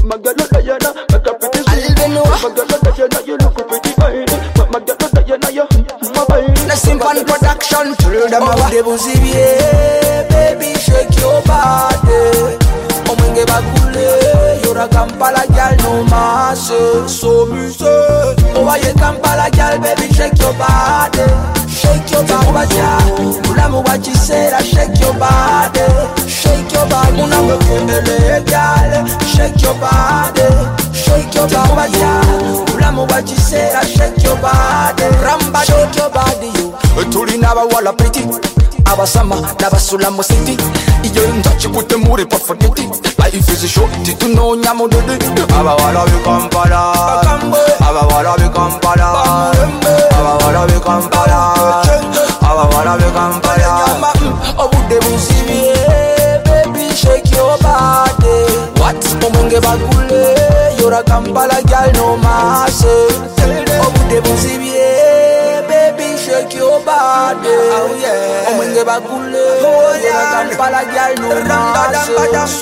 My girl, Diana, make a pretty sweet. My girl, Diana, you look pretty fine. My girl, Diana, you my fine. The simple production, through them about the buzi, baby, shake your body. Omenge bakule, you're a Kampala girl, no masse, so muse. Oh, why you Kampala girl, baby, shake your body. Shake your body, Mulamu what you said, I shake your body. Shake your body, Munamu Kimberly, girl. Shake your body, shake your body, Mulamu what you said, I shake your body. Ramba, shake your body, you. Tuli naba wala pretty. Abasama, nabasula mo city. Iyo intachi kute muri pa forget it. Life is a short, to know nyamo dede. Aba wala we Kampala, aba wala we Kampala, aba wala we Kampala, aba wala we Kampala. Obu de buzibi, baby shake your body. What? Omenge bagule, you're a Kampala girl no masse. Obu de buzibi, baby shake your body. Oh yeah. Omenge bagule, you're a Kampala girl no masse.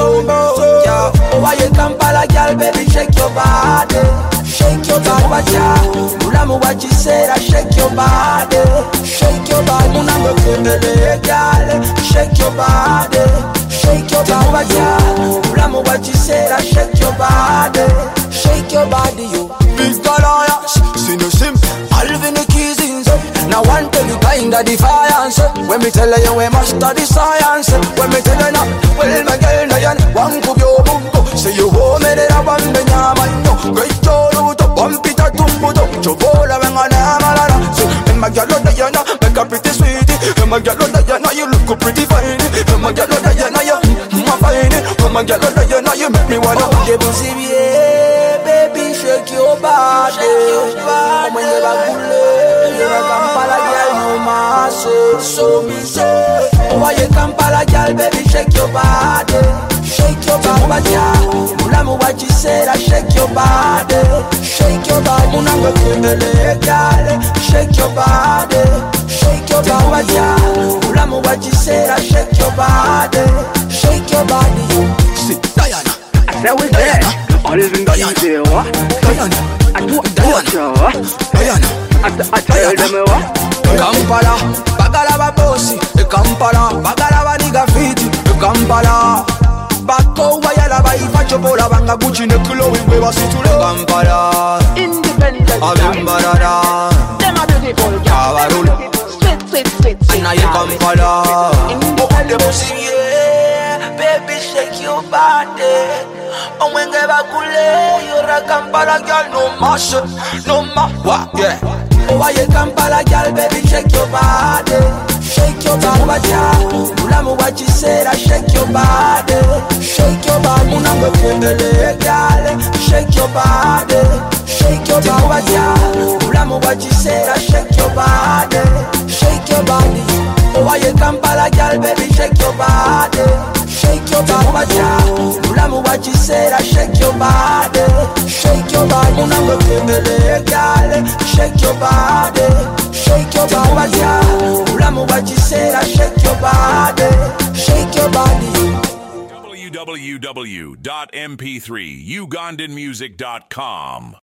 Oh why you Kampala girl, baby shake your body. Shake your body, Mulamu what you said, I shake your body. Shake your body, Munamu Kimberly, girl. Shake your body, shake your body, Mulamu what you said, I shake your body. Shake your body, you. Big alliance, see no simple. Alvin the keys in. Now one tell you kind of defiance. When me tell you we must study science. When me tell you now, well my girl Diane, one could your bungo. Say you home and I want the nyama. Great joy, bump it at Tumbudo. Chovola when I am. So my girl Diana, make a pretty sweetie. My girl Diana, you look pretty fine. My girl Diana, you my fine. My girl Diana, you make me wanna give you baby shake your body. When you bagule, you're a Kampala girl, no masse. So me say, why you Kampala girl, baby shake your body. Shake your body, Mulamu what you said, I shake your body. Shake your body, Munamu Kimberly, girl. Shake your body, shake your body, Mulamu what you said, I shake your body. Shake your body, see Diana. I said we there. All is in Diana. What? Diana. I do Diana. Diana. I tell them what? Kampala, Bagalaba bossy. Kampala, Bagalaba nigga fiti. Kampala, Bako wayala ba ifachobola banga Gucci nekulo we wasi tule. Kampala, Independent. Abimbarada. Them are beautiful. Kabarul. Sweet. Now you Kampala. Independent. Baby shake your body. Omenge bakule, you're a Kampala girl, no mash, no what? Yeah. Oh, why you Kampala girl, baby, shake your body. Shake your body, Mulamu what you said, I shake your body. Shake your body, Munamu Kimberly, girl. Shake your body, shake your body, Mulamu what you said, I shake your body. Shake your body. Oh, why you Kampala girl, baby, shake your body. Shake your body, Mulamu what you said, I shake your body. Shake your body, Munamu Kimberly, girl. Shake your body, shake your body, Mulamu what you said, I shake your body. Shake your body. www.mp3ugandanmusic.com